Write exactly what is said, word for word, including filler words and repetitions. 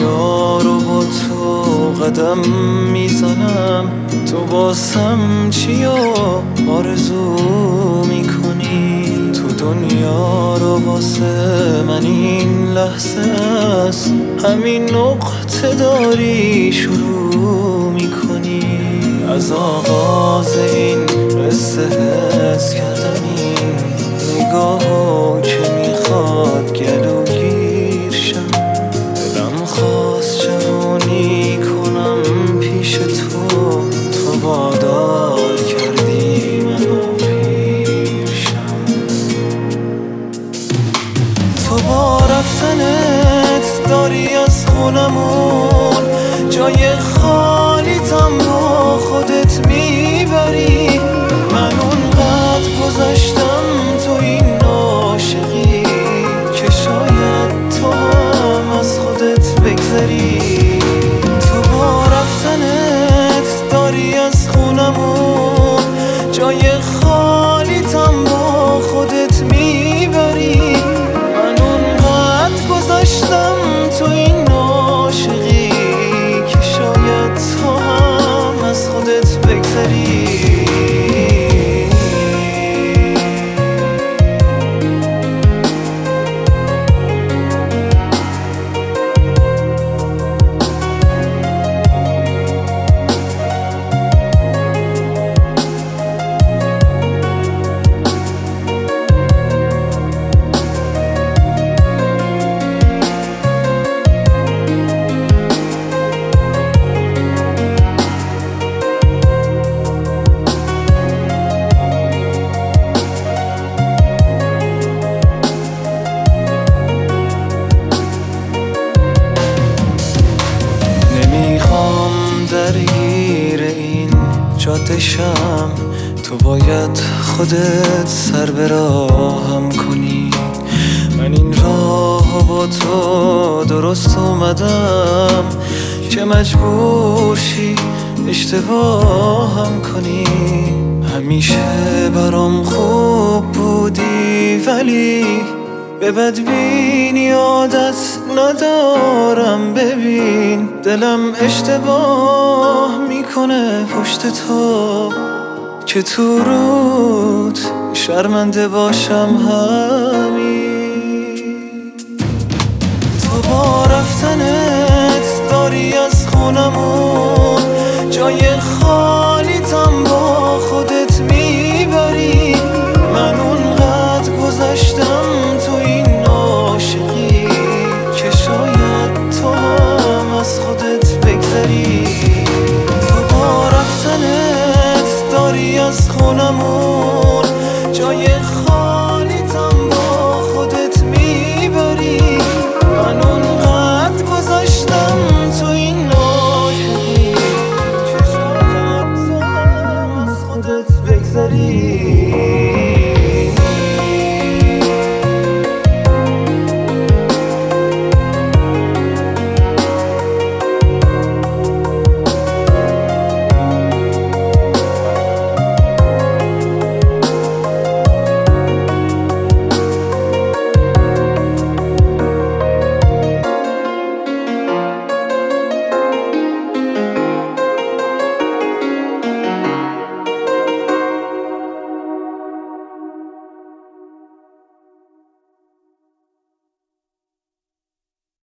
دنیا رو با تو قدم میزنم، تو واسم چی و آرزو میکنی؟ تو دنیا رو واسه من این لحظه است، همین نقطه داری شروع میکنی. از آغاز این قصه حس کردم این نگاهو که میخواد گلوگیر شم. دلم خواست جوانی کنم پیش تو، تو وادار کردی منو پیرشم. تو با رفتنت داری از خونمون جای خالیتم با خودت میبری. من اونقدر گذشتم تو این عاشقی که شاید تو هم از خودت بگذری. تو با رفتنت داری از خونمون جای خالیتم با خودت میبری. من اونقدر گذشتم تو این عاشقی که شاید تو هم از خودت بگذری. درگیر این جاده شم، تو باید خودت سر به راهم کنی. من این راه با تو درست اومدم که مجبور شی اشتباهم کنی. همیشه برام خوب بودی ولی به بدبینی عادت ندارم. ببین دلم اشتباه میکنه پشت تو که تو رود شرمنده باشم همین. تو با رفتنت داری از خونمون جای